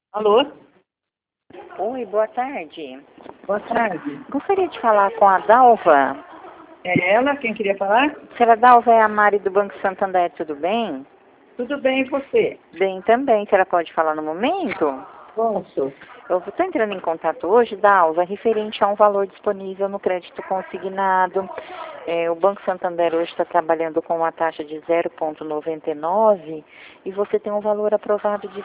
Alô? Oi, boa tarde. Boa tarde. Gostaria de falar com a Dalva. É ela quem queria falar? Senhora Dalva, é a Mari do Banco Santander, tudo bem? Tudo bem, e você? Bem também. A senhora pode falar no momento? Posso? Eu estou entrando em contato hoje, Dalva, referente a um valor disponível no crédito consignado. O Banco Santander hoje está trabalhando com uma taxa de 0,99 e você tem um valor aprovado de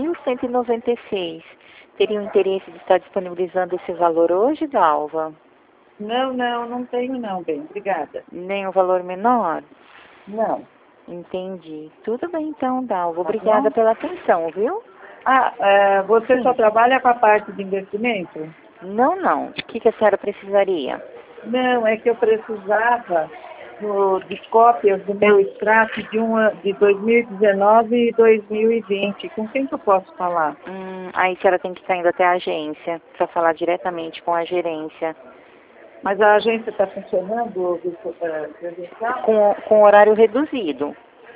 6.196. Teria o interesse de estar disponibilizando esse valor hoje, Dalva? Não tenho não, bem, obrigada. Nem um valor menor? Não. Entendi. Tudo bem então, Dalva. Tá Obrigada bom? pela atenção, viu? Você só Sim. trabalha com a parte de investimento? Não. O que a senhora precisaria? Não, é que eu precisava de cópias do meu extrato de 2019 e 2020. Com quem que eu posso falar? Aí a senhora tem que estar indo até a agência para falar diretamente com a gerência. Mas a agência está funcionando presencial? Com horário reduzido.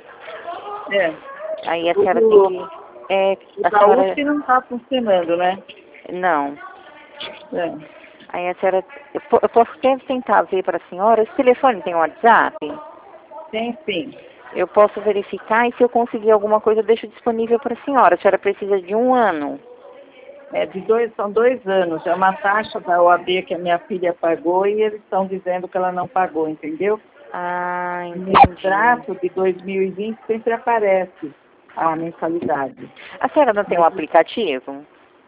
É. Aí a O senhora tem que... o a da senhora... USP não está funcionando, né? Não. É. Aí a senhora... Eu posso até tentar ver para a senhora. Esse telefone tem WhatsApp? Tem sim. Eu posso verificar e se eu conseguir alguma coisa eu deixo disponível para a senhora. A senhora precisa de 1 ano. São 2 anos. É uma taxa da OAB que a minha filha pagou e eles estão dizendo que ela não pagou, entendeu? Ah, No entendi. extrato de 2020 sempre aparece a mensalidade. A senhora não tem um Mas aplicativo?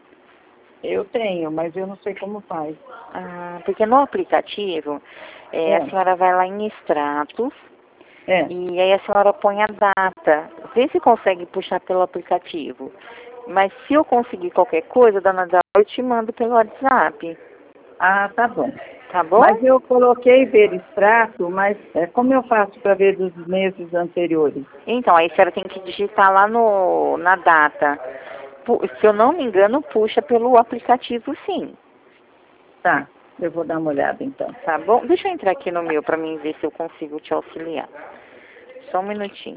eu tenho, mas eu não sei como faz. Ah, porque no aplicativo, a É, senhora vai lá em extratos é. e aí a senhora põe a data. Vê se consegue puxar pelo aplicativo. Mas se eu conseguir qualquer coisa, dona Dalva, eu te mando pelo WhatsApp. Ah, tá bom. Tá bom? Mas eu coloquei ver extrato, mas como eu faço para ver dos meses anteriores? Então, aí a senhora tem que digitar lá na data. Se eu não me engano, puxa pelo aplicativo, sim. Tá, eu vou dar uma olhada então. Tá bom? Deixa eu entrar aqui no meu para mim ver se eu consigo te auxiliar. Só um minutinho.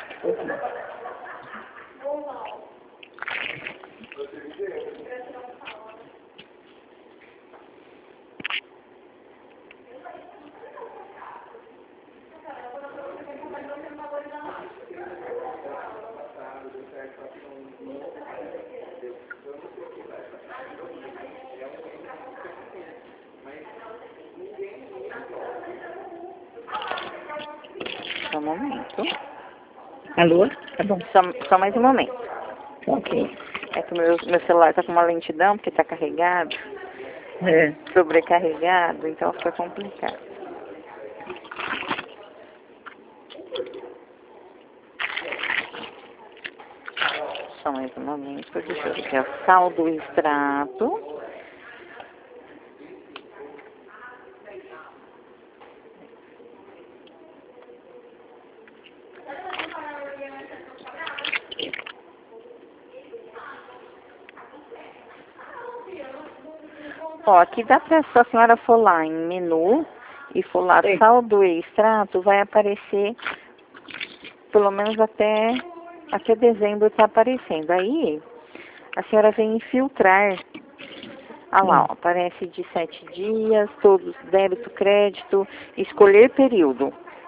Só um momento. Alô? Tá bom. Só mais um momento. Ok. É que meu celular tá com uma lentidão, porque tá carregado, É. sobrecarregado, então fica complicado. Só mais um momento, deixa eu ver aqui, ó. Saldo extrato. Ó, aqui dá pra, se a senhora for lá em menu e for lá Sim. saldo e extrato, vai aparecer, pelo menos até dezembro tá aparecendo. Aí, a senhora vem em filtrar. Ah lá, ó, aparece de 7 dias, todos débito, crédito, escolher período.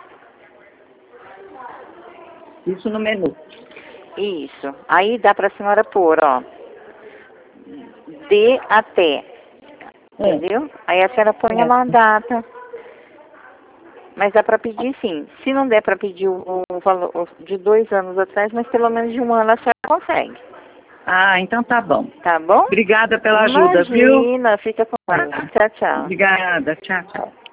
Isso no menu. Isso. Aí dá pra senhora pôr, ó, de até, É. entendeu? Aí a senhora põe lá a data. Mas dá pra pedir sim. Se não der pra pedir o valor de 2 anos atrás, mas pelo menos de 1 ano a senhora consegue. Ah, então tá bom. Tá bom? Obrigada pela ajuda, viu? Imagina, fica com Tá. Deus. Tchau, tchau. Obrigada. Tchau, tchau.